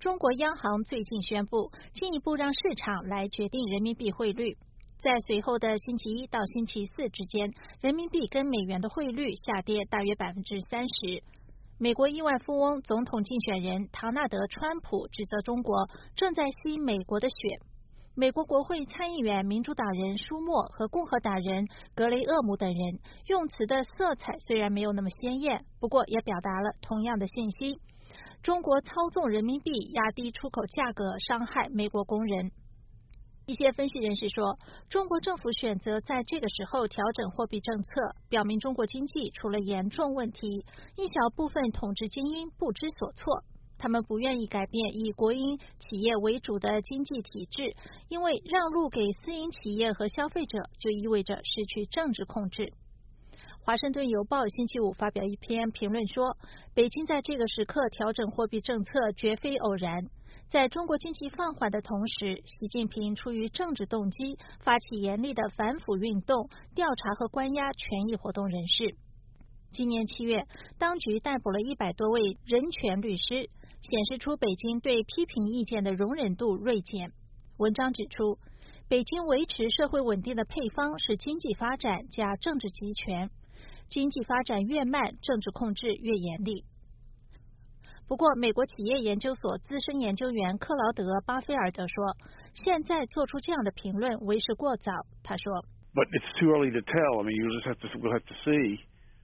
中国央行最近宣布，进一步让市场来决定人民币汇率。在随后的星期一到星期四之间，人民币跟美元的汇率下跌大约30%。美国亿万富翁、总统竞选人唐纳德·川普指责中国正在吸美国的血。美国国会参议员民主党人舒默和共和党人格雷厄姆等人用词的色彩虽然没有那么鲜艳，不过也表达了同样的信息：中国操纵人民币压低出口价格，伤害美国工人。一些分析人士说，中国政府选择在这个时候调整货币政策，表明中国经济出了严重问题，一小部分统治精英不知所措。他们不愿意改变以国营企业为主的经济体制，因为让路给私营企业和消费者就意味着失去政治控制。华盛顿邮报星期五发表一篇评论说，北京在这个时刻调整货币政策绝非偶然。在中国经济放缓的同时，习近平出于政治动机发起严厉的反腐运动，调查和关押权益活动人士。今年7月，当局逮捕了100多位人权律师，显示出北京对批评意见的容忍度锐减。文章指出，北京维持社会稳定的配方是经济发展加政治集权，经济发展越慢，政治控制越严厉。不过，美国企业研究所资深研究员克劳德·巴菲尔德说，现在做出这样的评论为时过早。他说 ：“But it's too early to tell. I mean, we'll have to see.”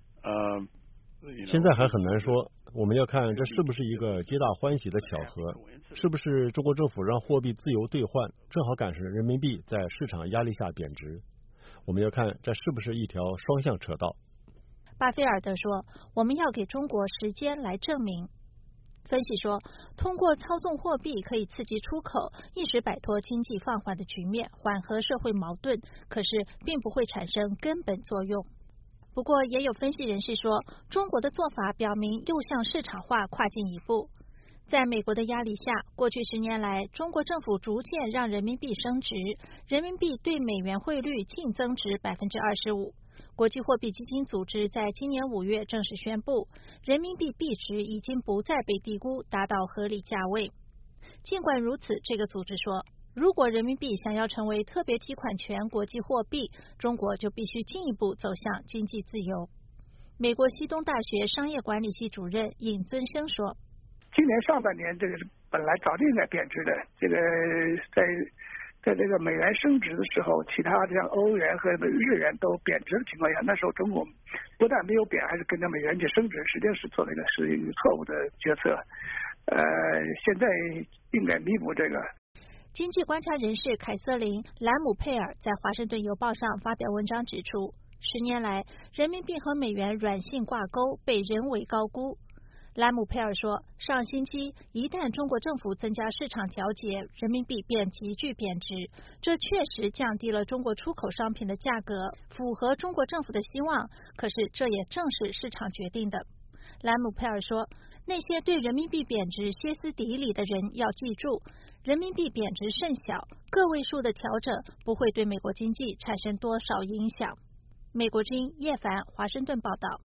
现在还很难说，我们要看这是不是一个皆大欢喜的巧合，是不是中国政府让货币自由兑换，正好赶上人民币在市场压力下贬值。我们要看这是不是一条双向车道。 巴菲尔德说，我们要给中国时间来证明。分析说，通过操纵货币可以刺激出口，一时摆脱经济放缓的局面，缓和社会矛盾，可是并不会产生根本作用。不过，也有分析人士说，中国的做法表明又向市场化跨进一步。在美国的压力下，过去10年来，中国政府逐渐让人民币升值，人民币对美元汇率净增值25%。国际货币基金组织在今年5月正式宣布，人民币币值已经不再被低估，达到合理价位。尽管如此，这个组织说，如果人民币想要成为特别提款权国际货币，中国就必须进一步走向经济自由。美国西东大学商业管理系主任尹尊生说， 今年上半年这个本来早就应该贬值的，这个在这个美元升值的时候，其他像欧元和日元都贬值的情况下，那时候中国不但没有贬，还是跟着美元去升值，实际上是做了一个错误的决策。现在应该弥补这个。 经济观察人士凯瑟琳·兰姆佩尔在《华盛顿邮报》上发表文章指出，10年来，人民币和美元软性挂钩被人为高估。兰姆佩尔说，上星期一旦中国政府增加市场调节，人民币便急剧贬值，这确实降低了中国出口商品的价格，符合中国政府的希望，可是这也正是市场决定的。兰姆佩尔说，那些对人民币贬值歇斯底里的人要记住，人民币贬值甚小，个位数的调整不会对美国经济产生多少影响。美国之音叶凡华盛顿报道。